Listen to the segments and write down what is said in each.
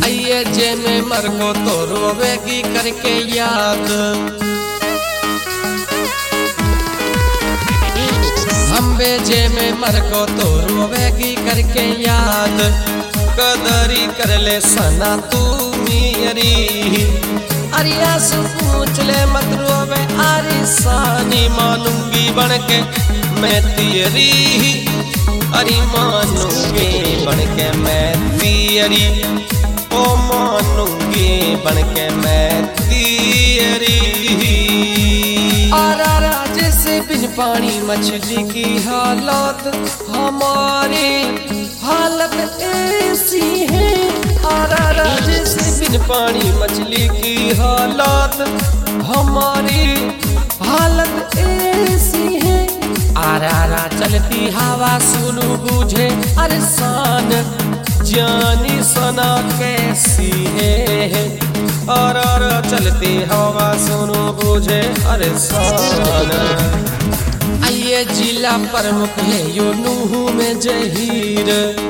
आइए जे में मर को तो रोवेगी करके याद। हम बेजे में मर को तो रोवेगी करके याद। कदरी कर ले सना तू मेरी, अरिया से पूछ ले मत रोवे अरे सानी। मानूंगी बन के मैं तेरी, अरे मानूंगी बन के मैं तेरी, ओ मानूंगी बन के मैं तेरी। आरा जैसे बिन पानी मछली की हालत, हमारी हालत ऐसी है। आरा जैसे बिन पानी मछली की हालत, हमारी हालत ऐसी है। आरा चलती हवा सुनू बूझे अरे शान, जानी सना कैसी है। आरा चलती हवा सुनू बूझे अरे शान। आइए जिला प्रमुख है यो नूह में जहीर,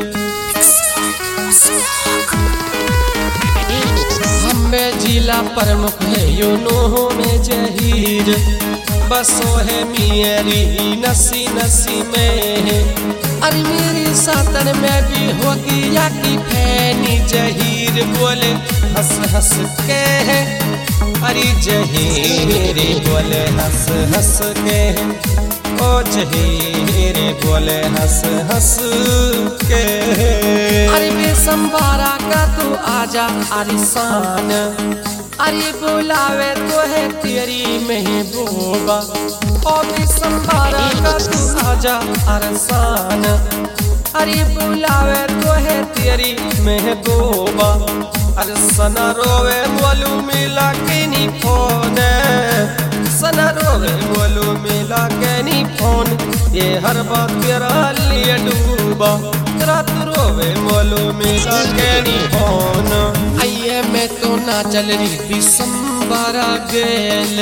हमें जिला प्रमुख है यो नूह में जहीर। बसो है मेरी नसी नसी में, अरे मेरी सातन में भी होगी या की फैनी। जहीर बोले हंस हंस के, अरे जहीर बोले हंस हंस के, ओ जहीर बोले हंस हंस के। अरे बेसंबारा का तू आजा अरे शान, अरे बुलावे तो है तेरी महबूबा। ओ बेसंबारा का तू आजा अरे शान, अरे बुलावे तो है तेरी महबूबा। अरे सना रोवे बोलू मिला के नी फोन, सना रोवे बोलू मिला के नी फोन। ये हर बात तेरा लिए डूबा, रात रोवे बोलू मिला के नी फोन। आइए मैं तो ना चल रही दिसंबर गेल,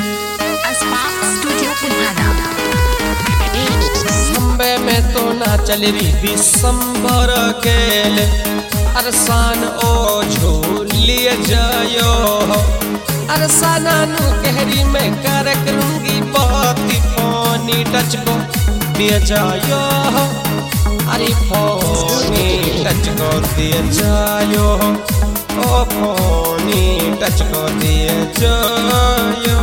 संबे में तो ना चल रही दिसंबर गेल। अरसान ओ झूलिए जायो, अरसाना नु कहरी में कर करूंगी बाती। फोनी टच को दिए जायो, अरे फोनी टच को दिए जायो, ओ फोनी टच को दिए जायो।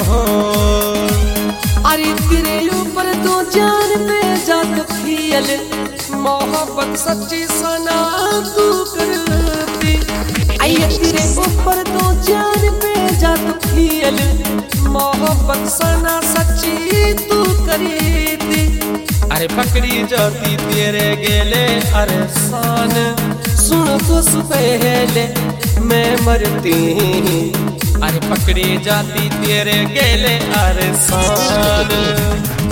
अरे तेरे ऊपर तो जान पे जात फियल, मोहब्बत सच्ची सना तू करती। आइए तेरे ऊपर तो जान पे जात फियल, मोहब्बत सना सच्ची तू करीती। अरे पकड़ी जाती तेरे गेले अरे शान, सुन तो पहले मैं मरती। अरे पकड़ी जाती तेरे गेले अरे शान।